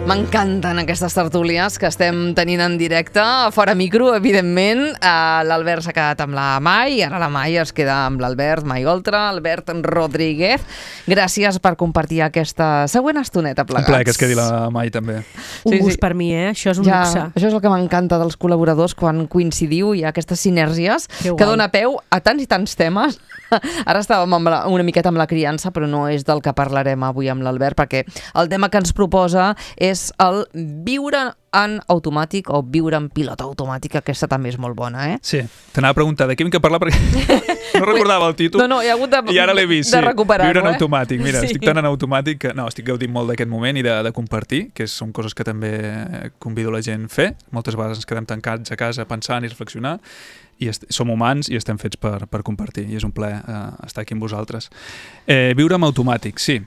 M'encanten aquestes tertúlies que estem tenint en directe, fora micro, evidentment. L'Albert s'ha quedat amb la Mai, ara la Mai es queda amb l'Albert Mai Oltra, Albert Rodríguez. Gràcies per compartir aquesta següent estoneta plegats. Un plaer que es quedi la Mai també. Un gust per mi, això és un luxe. Això és el que m'encanta dels col·laboradors quan coincidiu, hi ha aquestes sinèrgies que dona peu a tants i tants temes. Ara estàvem una miqueta amb la criança, però no és del que parlarem avui amb l'Albert, perquè el tema que ens proposa és el viure en automàtic o viure en pilot automàtic. Aquesta també és molt bona, Sí, t'anava a preguntar de què vinc a parlar perquè no recordava el títol. No, hi ha hagut i ara l'he vist, de recuperar-ho. Viure en automàtic. Mira, estic tan en automàtic que estic gaudint molt d'aquest moment i de compartir, que són coses que també convido la gent a fer. Moltes vegades ens quedem tancats a casa pensant i reflexionar, i som humans i estem fets per compartir, i és un plaer estar aquí amb vosaltres. Viure en automàtic, sí.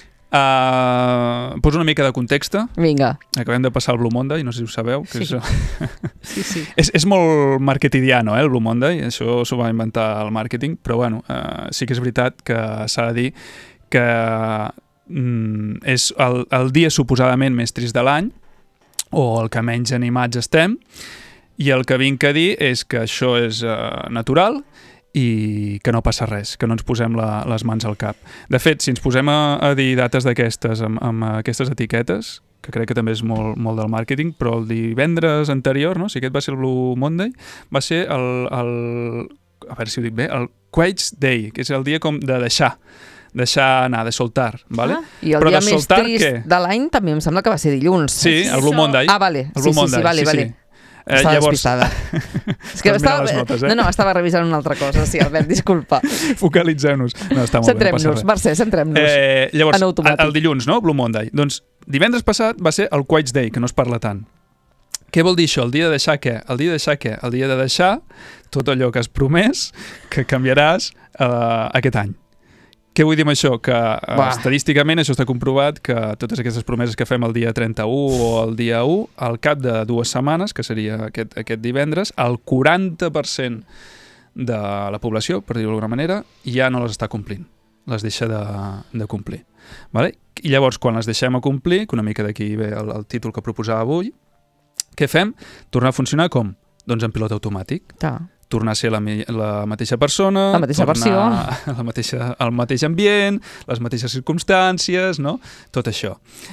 Poso una mica de context. Vinga. Acabem de passar el Blue Monday, no sé si ho sabeu. Que sí. És molt marketingiano, el Blue Monday, això s'ho va inventar el màrqueting, però bueno, sí que és veritat que s'ha de dir que és el dia suposadament més trist de l'any, o el que menys animats estem, i el que vinc a dir és que això és natural i que no passa res, que no ens posem les mans al cap. De fet, si ens posem a dir dates d'aquestes amb aquestes etiquetes, que crec que també és molt del màrqueting, però el divendres anterior, no? Si aquest va ser el Blue Monday, va ser a veure si ho dic bé, el Quaits Day, que és el dia com de deixar anar, de soltar, ¿vale? I el dia més trist de l'any també em sembla que va ser dilluns. Sí, el Blue Monday. Vale. Sí, vale. Estava despistada. És que estava revisant una altra cosa, sí, Albert, disculpa. Focalitzem-nos. No, està molt bé, no passa res. Mercè, centrem-nos. Llavors, en automàtic. El dilluns, no? Blue Monday. Doncs divendres passat va ser el Quaits Day, que no es parla tant. Què vol dir això? El dia de deixar què? El dia de deixar què? El dia de deixar tot allò que has promès que canviaràs aquest any. Què vull dir amb això? Que estadísticament això està comprovat, que totes aquestes promeses que fem el dia 31 o el dia 1, al cap de 2 setmanes, que seria aquest divendres, el 40% de la població, per dir-ho d'alguna manera, ja no les està complint. Les deixa de complir. Vale? I llavors, quan les deixem a complir, que una mica d'aquí ve el títol que proposava avui, què fem? Tornar a funcionar com? Doncs en pilot automàtic. Tornar a ser la mateixa persona, la mateixa versió, el mateix ambient, les mateixes circumstàncies, no? Tot això.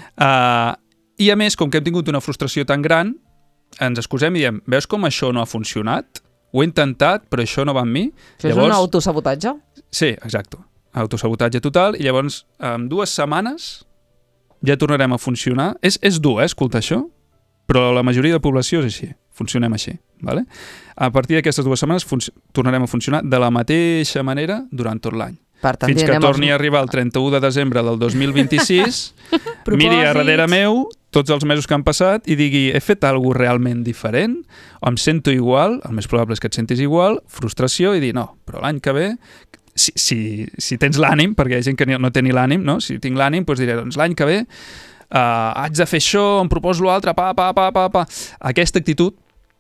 I a més, com que hem tingut una frustració tan gran, ens excusem i diem, veus com això no ha funcionat? Ho he intentat, però això no va amb mi. Això és un autosabotatge? Sí, exacte. Autosabotatge total, i llavors en 2 setmanes ja tornarem a funcionar. És dur, escoltar això, però la majoria de la població és així. Funcionem així. Vale? A partir d'aquestes 2 setmanes tornarem a funcionar de la mateixa manera durant tot l'any. Fins que torni a arribar el 31 de desembre del 2026, miri a darrere meu tots els mesos que han passat i digui, he fet alguna cosa realment diferent? O em sento igual? El més probable és que et sentis igual, frustració, i dir, no, però l'any que ve, si tens l'ànim, perquè hi ha gent que no té ni l'ànim, no? Si tinc l'ànim, doncs diré, doncs l'any que ve haig de fer això, em proposo l'altre, Aquesta actitud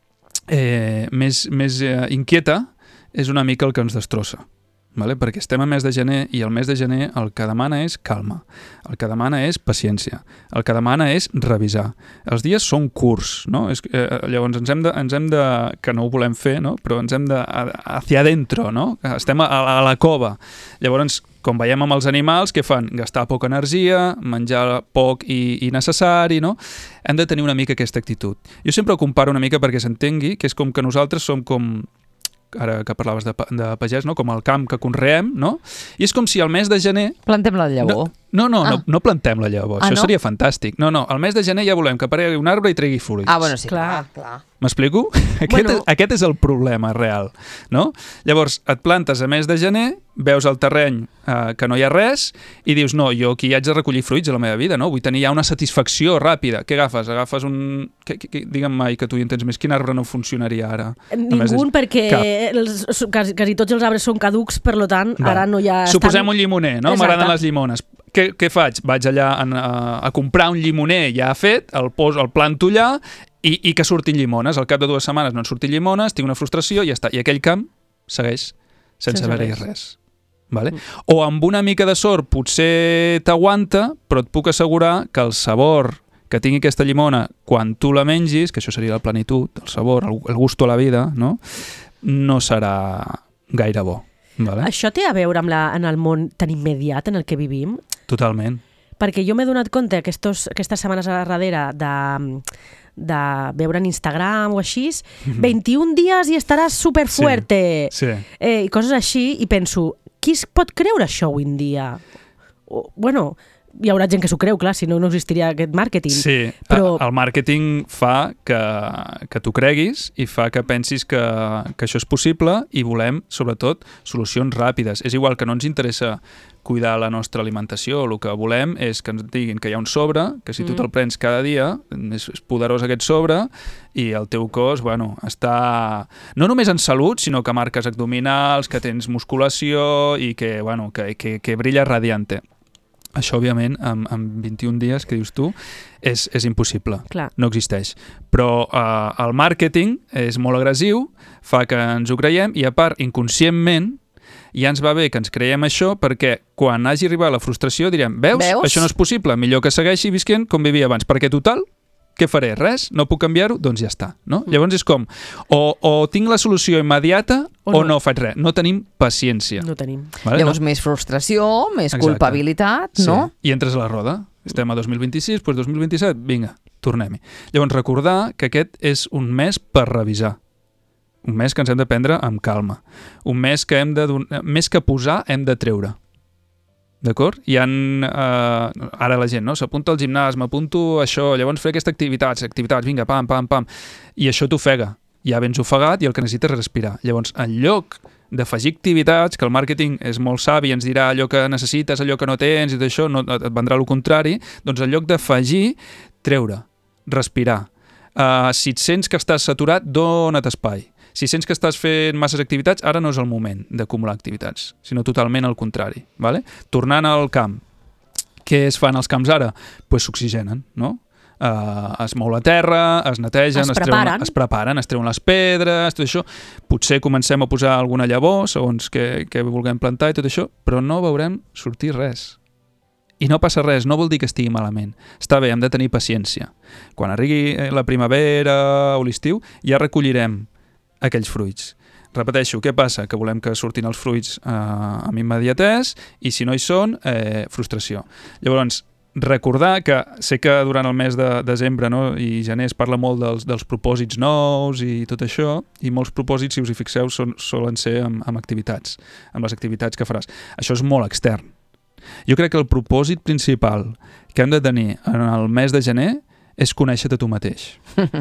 més inquieta és una mica el que ens destrossa, vale? Perquè estem a mes de gener i el mes de gener el que demana és calma, el que demana és paciència, el que demana és revisar. Els dies són curts, no? Llavors ens hem de, que no ho volem fer, no? Però ens hem de hacia adentro, no? Estem a la cova. Llavors, com veiem amb els animals, què fan? Gastar poca energia, menjar poc i necessari, no? Hem de tenir una mica aquesta actitud. Jo sempre ho comparo una mica perquè s'entengui, que és com que nosaltres som com, ara que parlaves de pagès, no? Com el camp que conreem, no? I és com si el mes de gener... Plantem la llavor. No plantem la llavor, això seria fantàstic. No, el mes de gener ja volem que aparegui un arbre i tregui fruits. Bueno, sí, clar. M'explico? Aquest és el problema real, no? Llavors, et plantes a mes de gener, veus el terreny que no hi ha res i dius, no, jo aquí haig de recollir fruits a la meva vida, no? Vull tenir ja una satisfacció ràpida. Què agafes? Agafes un... Digue'm mai que tu hi entens més. Quin arbre no funcionaria ara? Ningú, perquè quasi tots els arbres són caducs, per tant, ara no hi ha... Suposem un llimoner, no? M'agraden les llimones. Què faig? Vaig allà a comprar un llimoner ja fet, el planto allà i que surtin llimones. Al cap de 2 setmanes no en surtin llimones, tinc una frustració i ja està. I aquell camp segueix sense haver-hi res. Vale? O amb una mica de sort potser t'aguanta, però et puc assegurar que el sabor que tingui aquesta llimona quan tu la mengis, que això seria la plenitud, el sabor, el gusto a la vida, no serà gaire bo. Vale? Això té a veure amb en el món tan immediat en el que vivim? Totalment. Perquè jo m'he donat compte aquestes setmanes a darrere de veure en Instagram o així, 21 dies i estaràs superfuerte, i coses així, i penso, qui es pot creure això avui en dia? Bueno, hi haurà gent que s'ho creu, clar, si no existiria aquest màrqueting. Sí, però el màrqueting fa que tu creguis i fa que pensis que això és possible i volem, sobretot, solucions ràpides. És igual que no ens interessa cuidar la nostra alimentació, el que volem és que ens diguin que hi ha un sobre, que si tu te'l prens cada dia, és poderós aquest sobre, i el teu cos, està no només en salut, sinó que marques abdominals, que tens musculació i que brilla radiante. Això, òbviament, en 21 dies, que dius tu, és impossible. Clar. No existeix. Però el màrqueting és molt agressiu, fa que ens ho creiem i, a part, inconscientment, ja ens va bé que ens creiem això perquè quan hagi arribat la frustració direm, veus? Això no és possible, millor que segueixi visquent com vivia abans, perquè total, què faré? Res? No puc canviar-ho? Doncs ja està. No? Llavors és com, o tinc la solució immediata o no faig res. No tenim paciència. No tenim. Vale? Llavors més frustració, més culpabilitat, no? I entres a la roda. Estem a 2026, doncs 2027, vinga, tornem-hi. Llavors recordar que aquest és un mes per revisar. Un mes que ens hem de prendre amb calma. Un mes que més que posar, hem de treure. D'acord? Ara la gent, no? S'apunta al gimnàs, m'apunto a això, llavors fer aquestes activitats, vinga, pam, pam, pam. I això t'ofega. Ja vens ofegat i el que necessites és respirar. Llavors, en lloc d'afegir activitats, que el màrqueting és molt savi, ens dirà allò que necessites, allò que no tens, i tot això, no, et vendrà el contrari, doncs en lloc d'afegir, treure, respirar. Si et sents que estàs saturat, dona't espai. Si sents que estàs fent masses activitats, ara no és el moment d'acumular activitats, sinó totalment al contrari. Vale? Tornant al camp, què es fan als camps ara? Doncs s'oxigenen, no? Es mou la terra, es netegen, es preparen, es treuen les pedres, tot això. Potser comencem a posar alguna llavor, segons què vulguem plantar i tot això, però no veurem sortir res. I no passa res, no vol dir que estigui malament. Està bé, hem de tenir paciència. Quan arribi la primavera o l'estiu, ja recollirem aquells fruits. Repeteixo, què passa? Que volem que surtin els fruits amb immediatès i si no hi són, frustració. Llavors, recordar que sé que durant el mes de desembre i gener es parla molt dels propòsits nous i tot això, i molts propòsits, si us hi fixeu, solen ser amb activitats, amb les activitats que faràs. Això és molt extern. Jo crec que el propòsit principal que hem de tenir en el mes de gener és conèixer-te tu mateix.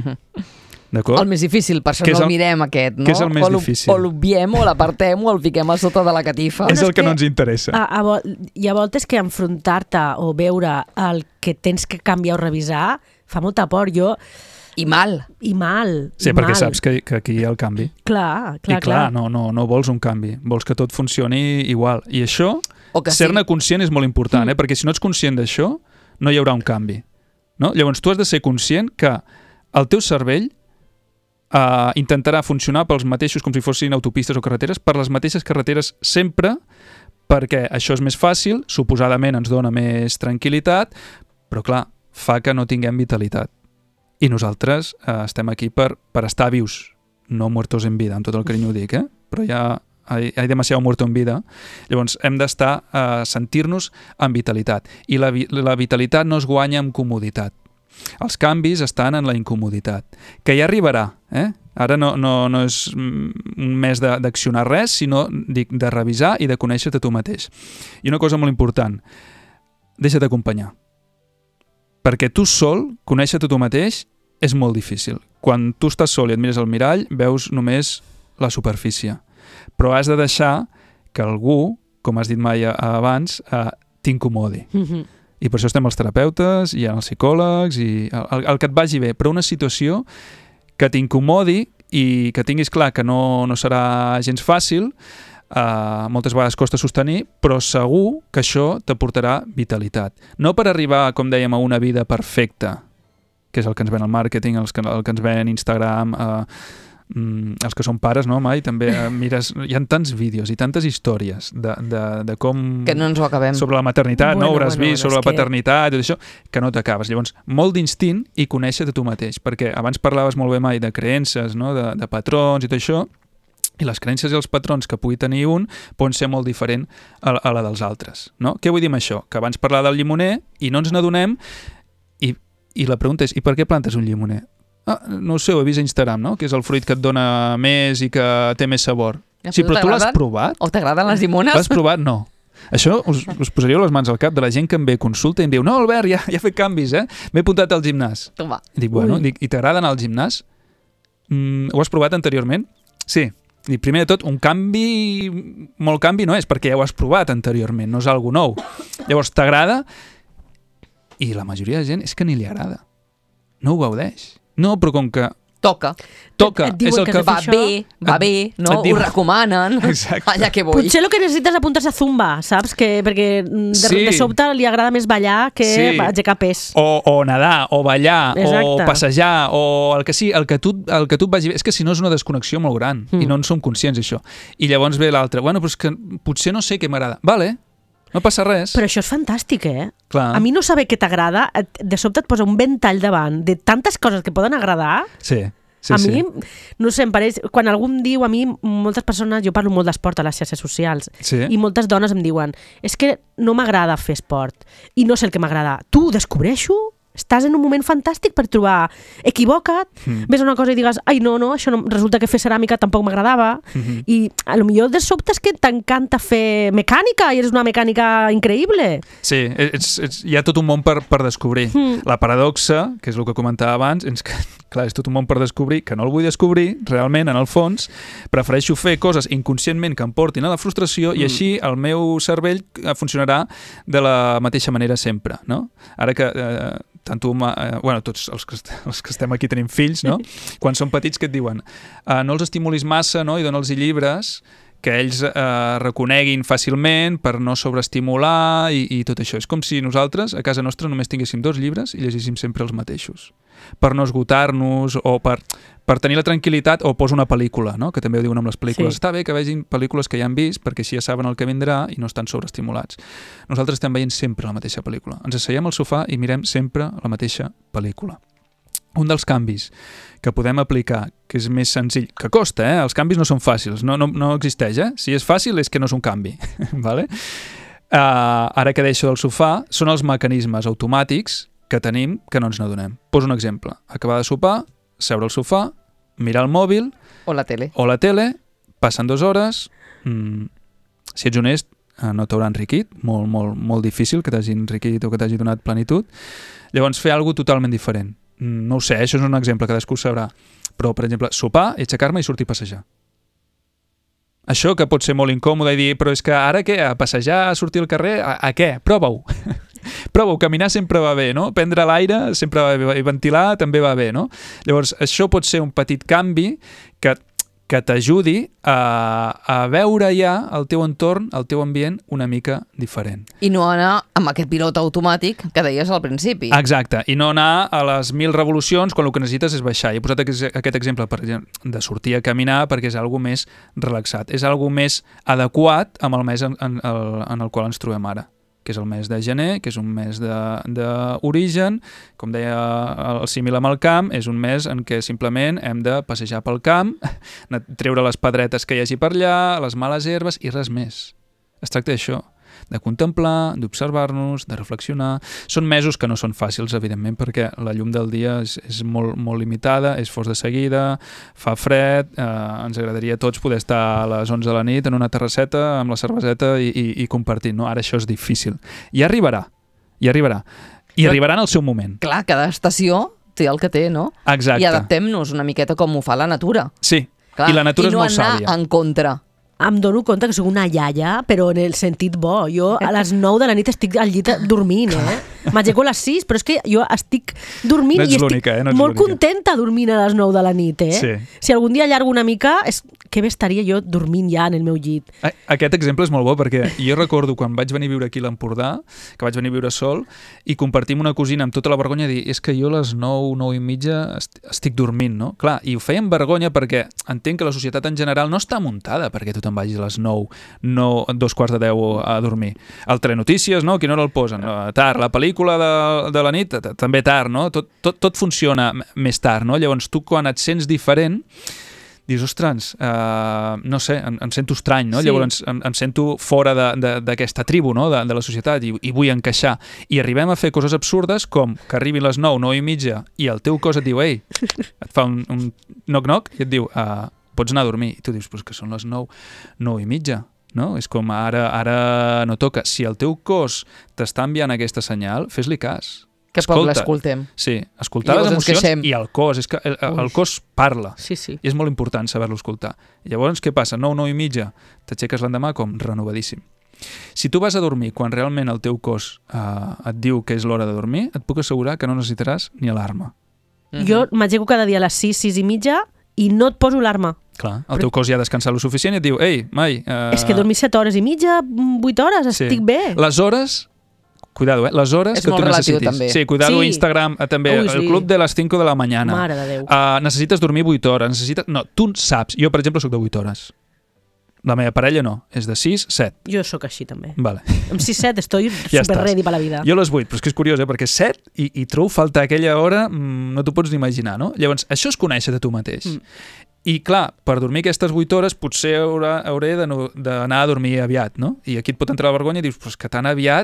El més difícil, per això no el mirem aquest, no? Què és el més difícil? O l'obviem, o l'apartem, o el fiquem a sota de la catifa. És el que no ens interessa. Hi ha voltes que enfrontar-te o veure el que tens que canviar o revisar fa molta por. I mal. Sí, perquè saps que aquí hi ha el canvi. Clar. No vols un canvi, vols que tot funcioni igual. I això, ser-ne conscient és molt important, perquè si no ets conscient d'això, no hi haurà un canvi. No? Llavors tu has de ser conscient que el teu cervell intentarà funcionar pels mateixos, com si fossin autopistes o carreteres, per les mateixes carreteres sempre, perquè això és més fàcil, suposadament ens dona més tranquil·litat, però clar, fa que no tinguem vitalitat. I nosaltres estem aquí per estar vius, no muertos en vida, amb tot el carinyo ho dic, però ja hay demasiado muerto en vida. Llavors hem d'estar sentir-nos amb vitalitat. I la vitalitat no es guanya amb comoditat. Els canvis estan en la incomoditat, que ja arribarà. Ara no és un mes d'accionar res, sinó de revisar i de conèixer-te tu mateix. I una cosa molt important, deixa't acompanyar. Perquè tu sol, conèixer-te tu mateix, és molt difícil. Quan tu estàs sol i et mires al mirall, veus només la superfície. Però has de deixar que algú, com has dit mai abans, t'incomodi. I per això estem els terapeutes, hi ha els psicòlegs, i el que et vagi bé, però una situació que t'incomodi i que tinguis clar que no serà gens fàcil, moltes vegades costa sostenir, però segur que això t'aportarà vitalitat. No per arribar, com dèiem, a una vida perfecta, que és el que ens ven el màrqueting, el que ens ven Instagram, els que són pares, no, mai, també mires, hi ha tants vídeos i tantes històries de com... Que no ens ho acabem. Sobre la maternitat, no? Hauràs vist, sobre la paternitat, i tot això, que no t'acabes. Llavors, molt d'instint i conèixer de tu mateix, perquè abans parlaves molt bé mai de creences, no? De patrons i tot això, i les creences i els patrons que pugui tenir un poden ser molt diferent a la dels altres, no? Què vull dir amb això? Que abans parlava del llimoner i no ens n'adonem i la pregunta és, i per què plantes un llimoner? No ho sé, ho he vist a Instagram, no? Que és el fruit que et dona més i que té més sabor. Sí, però tu l'has provat? O t'agraden les llimones? L'has provat? No. Això us posaríeu les mans al cap de la gent que em ve a consulta i em diu, no, Albert, ja he fet canvis, m'he apuntat al gimnàs. Toma. I dic, bueno, i t'agrada anar al gimnàs? Ho has provat anteriorment? Sí. I primer de tot, molt canvi no és, perquè ja ho has provat anteriorment, no és algo nou. Llavors, t'agrada? I la majoria de gent és que ni li agrada. No ho gaudeix. No, però com que... Toca. És el que va bé, no? Ho recomanen. Exacte. Allà que vull. Potser el que necessites apuntar-se a Zumba, saps? Perquè de sobte li agrada més ballar que aixecar pes. O nedar, o ballar, exacte, o passejar, o el que sigui, el que tu et vagi bé. És que si no és una desconnexió molt gran i no en som conscients d'això. I llavors ve l'altre. Bueno, però és que potser no sé què m'agrada. Vale, no passa res. Però això és fantàstic, Clar. A mi no saber què t'agrada, de sobte et posa un ventall davant de tantes coses que poden agradar. Sí. A mi, no sé, em pareix... Quan algú em diu, a mi, moltes persones... Jo parlo molt d'esport a les xarxes socials i moltes dones em diuen és que no m'agrada fer esport i no sé el que m'agrada. Tu ho descobreixo? Estàs en un moment fantàstic per trobar... Equivoca't, ves una cosa i digues ai, no, això no, resulta que fer ceràmica tampoc m'agradava i a lo millor de sobte és que t'encanta fer mecànica i eres una mecànica increïble. Sí, hi ha tot un món per descobrir. La paradoxa, que és el que comentava abans, és que, clar, és tot un món per descobrir, que no el vull descobrir, realment, en el fons, prefereixo fer coses inconscientment que em portin a la frustració i així el meu cervell funcionarà de la mateixa manera sempre, no? Ara que... tant tu, tots els que estem aquí tenim fills, no? Quan són petits, què et diuen? No els estimulis massa, no? I dona'ls llibres que ells reconeguin fàcilment per no sobreestimular i tot això. És com si nosaltres, a casa nostra, només tinguéssim 2 llibres i llegíssim sempre els mateixos. Per no esgotar-nos o per tenir la tranquil·litat, o posa una pel·lícula, no? Que també ho diuen amb les pel·lícules. Està bé que vegin pel·lícules que ja han vist perquè així ja saben el que vindrà i no estan sobreestimulats. Nosaltres estem veient sempre la mateixa pel·lícula. Ens asseiem al sofà i mirem sempre la mateixa pel·lícula. Un dels canvis que podem aplicar, que és més senzill, que costa, els canvis no són fàcils, no existeix, Si és fàcil és que no és un canvi, vale? Ara que deixo del sofà, són els mecanismes automàtics que tenim que no ens n'adonem. Poso un exemple. Acabar de sopar, seure al sofà, mirar el mòbil... O la tele. Passen 2 hores... si ets honest, no t'haurà enriquit, molt difícil que t'hagi enriquit o que t'hagi donat plenitud. Llavors, fer alguna cosa totalment diferent. No ho sé, això és un exemple, cadascú sabrà. Però, per exemple, sopar, aixecar-me i sortir a passejar. Això que pot ser molt incòmode i dir, però és que ara què? A passejar, a sortir al carrer? A què? Prova-ho. Prova-ho, caminar sempre va bé, no? Prendre l'aire sempre va bé, i ventilar també va bé, no? Llavors, això pot ser un petit canvi que t'ajudi a veure ja el teu entorn, el teu ambient, una mica diferent. I no anar amb aquest pilot automàtic que deies al principi. Exacte, i no anar a les 1000 revolucions quan el que necessites és baixar. I he posat aquest exemple, per exemple, de sortir a caminar perquè és algo més relaxat, és algo més adequat amb el mes en el qual ens trobem ara, que és el mes de gener, que és un mes d'origen, com deia el símil amb el camp, és un mes en què simplement hem de passejar pel camp, treure les pedretes que hi hagi per allà, les males herbes i res més. Es tracta d'això, de contemplar, d'observar-nos, de reflexionar. Són mesos que no són fàcils, evidentment, perquè la llum del dia és molt limitada, és fos de seguida, fa fred, ens agradaria a tots poder estar a les 11 de la nit en una terrasseta amb la cerveseta i compartint, no? Ara això és difícil. I arribarà. I arribarà en el seu moment. Clar, cada estació té el que té, no? Exacte. I adaptem-nos una miqueta com ho fa la natura. Sí, clar. I la natura és molt sàvia. I no anar en contra. Em dono compte que soc una iaia, però en el sentit bo. Jo a les 9 de la nit estic al llit dormint, M'aixeco a les 6, però és que jo estic dormint i estic molt contenta dormint a les 9 de la nit, Sí. Si algun dia allargo una mica, que bé estaria jo dormint ja en el meu llit. Aquest exemple és molt bo, perquè jo recordo quan vaig venir a viure aquí a l'Empordà, que vaig venir a viure sol, i compartim una cosina amb tota la vergonya de dir, és que jo a les 9, 9 i mitja estic dormint, no? Clar, i ho feia amb vergonya perquè entenc que la societat en general no està muntada perquè tu te'n vagis a les 9, no 2:45 a dormir. El Telenotícies, no? A quina hora el posen? Tard. La pel·lícula de la nit, també tard, no? Tot funciona més tard, no? Llavors tu quan et sents diferent dius, ostres, no sé, em sento estrany, no? Sí. Llavors em sento fora d'aquesta tribu, no? De la societat i vull encaixar. I arribem a fer coses absurdes com que arribin les 9, 9 i mitja i el teu cos et diu, ei, et fa un knock-knock i et diu, pots anar a dormir. I tu dius, però que són les 9, 9 i mitja. No? És com ara no toca. Si el teu cos t'està enviant aquesta senyal, fes-li cas. Que poc l'escoltem. Sí, escoltar les emocions i el cos. És que el cos parla. Sí. I és molt important saber-lo escoltar. I llavors, què passa? 9, 9 i mitja, t'aixeques l'endemà com renovadíssim. Si tu vas a dormir quan realment el teu cos et diu que és l'hora de dormir, et puc assegurar que no necessitaràs ni alarma. Jo m'aixeco cada dia a les 6, 6 i mitja i no et poso alarma. Clar, el teu cos ja ha descansat lo suficient i et diu, ei, Mai... És que dormir 7 hores i mitja, 8 hores, estic bé. Les hores... Cuidado, les hores és que tu necessitis. També. Sí, cuidado, Instagram, també, el club de les 5 de la mañana. Mare de Déu. Necessites dormir 8 hores. No, tu saps. Jo, per exemple, soc de 8 hores. La meva parella no, és de 6, 7. Jo sóc així també. Vale. Amb 6, 7 estoy super ready per la vida. Jo a les 8, però és que és curiós, perquè 7 i trobo faltar aquella hora, no t'ho pots ni imaginar, no? Llavors, això és conèixer de tu mateix. I clar, per dormir aquestes 8 hores potser hauré d'anar a dormir aviat, no? I aquí et pot entrar la vergonya i dius, però és que tan aviat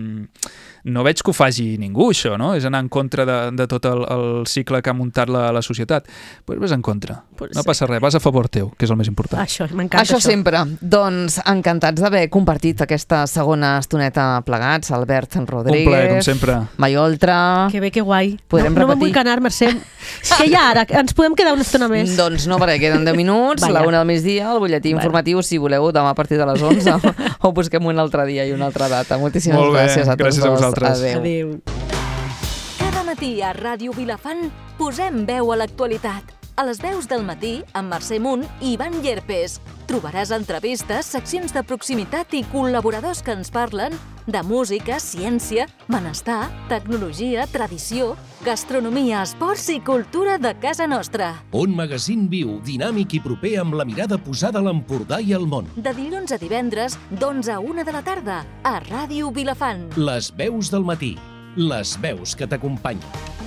no veig que ho faci ningú, això, no? És anar en contra de tot el cicle que ha muntat la societat. Doncs vas en contra. No passa res, vas a favor teu, que és el més important. Això, m'encanta això. Això sempre. Doncs encantats d'haver compartit aquesta segona estoneta plegats, Albert Rodríguez. Un plaer, com sempre. Maioltra. Que bé, que guai. Podrem repetir. No me'n vull canar, Mercè. És que ja ara ens podem quedar una estona més. Doncs no, perquè queden 10 minuts, la 1 del migdia, el butlletí informatiu, si voleu, demà a partir de les 11, o busquem un altre dia i una altra data. Moltíssimes gràcies a tots. Gràcies a vosaltres. Adéu. Cada matí a Ràdio Vilafant posem veu a l'actualitat. A les veus del matí, amb Mercè Munt i Ivan Llerpes. Trobaràs entrevistes, seccions de proximitat i col·laboradors que ens parlen de música, ciència, benestar, tecnologia, tradició, gastronomia, esports i cultura de casa nostra. Un magazín viu, dinàmic i proper amb la mirada posada a l'Empordà i al món. De dilluns a divendres, d'11 a 1 de la tarda, a Ràdio Vilafant. Les veus del matí. Les veus que t'acompanyen.